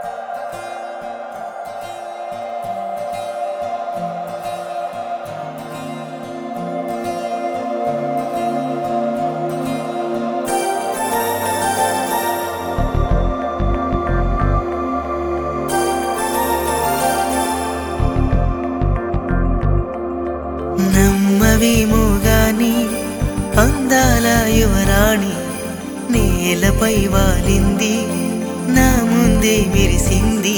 నమ్మవేమో గాని అందాల యువరాణి నేలపై వాలింది, నా ముందే మెరిసింది.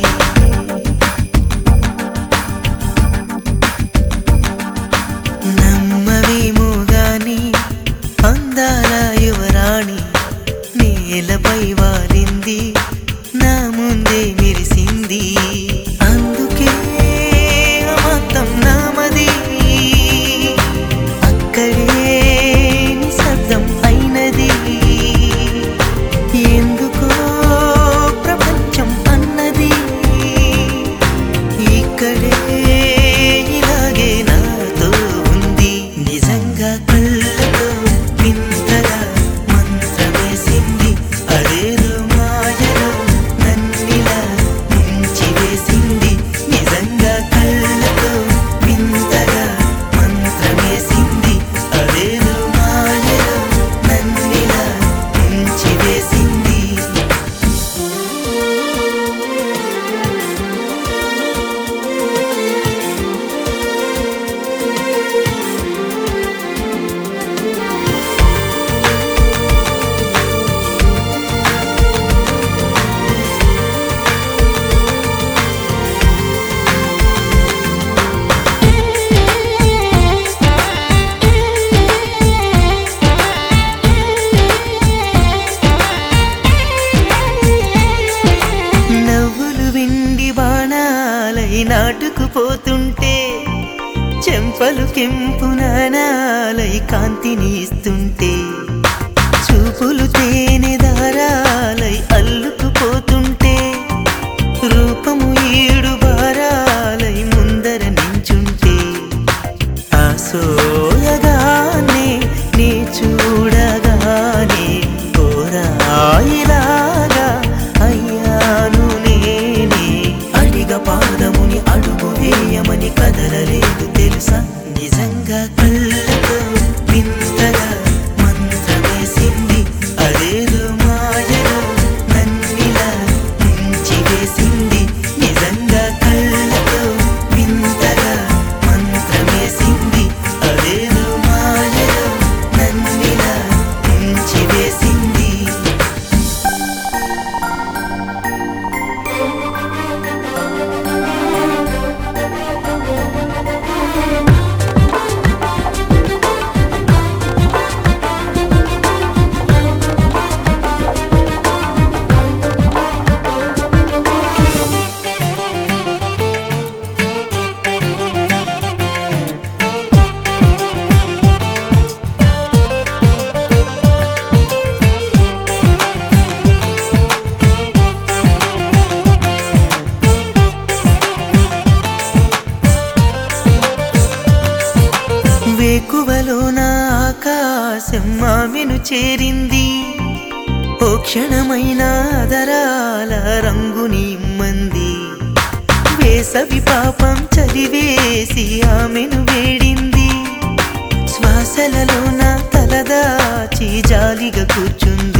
నమ్మవేమో గాని అందాల యువరాణి నేలపై వాలింది, నా ముందే మెరిసింది. అందుకే మొత్తం నామది, అక్కడే నిశ్శబ్దం అయినది. ఎందుకో ప్రపంచం అన్నది ఇక్కడే ఇలాగే నాతో ఉంది. నిజంగా కళ్ళతో వింతగా మంత్రమేసింది, అదేదో మాయలో నన్నిలా ముంచివేసింది. నిజంగా కళ్ళతో వింతగా మంత్రమేసింది, అదేదో మాయలో నన్నిలా ముంచివేసింది. నవ్వులు విండి బాణాలై నాటుకుపోతుంటే, చెంపలు కెంపు నాణాలై కాంతిని ఇస్తుంటే, చూపులు తేనె దారాలై అల్లుకుపోతుంటే, రూపము ఏడు బారాలై ముందర నించుంటే, ఆ సోయగానే నీ చూడగానే కోరాయిలాగా అయ్యాను నేనే. అడిగ పాదముని అడుగు వేయమని కదలలేదు తెలుసా. నిజంగా కళ్ళతో వింతగా మంత్రమేసింది, అదేదో మాయలో నన్నిలా ముంచివేసింది. నిజంగా కళ్ళతో వింతగా మంత్రమేసింది, అదేదో మాయలో నన్నిలా ముంచివేసింది. వేకువలోన ఆకాశం ఆమెను చేరింది, ఓ క్షణమైన ఆదరాల రంగుని ఇమ్మంది. వేసవి పాపం చలివేసి ఆమెను వేడింది, శ్వాసలలోన తలదాచి జాలిగా కూర్చుంది.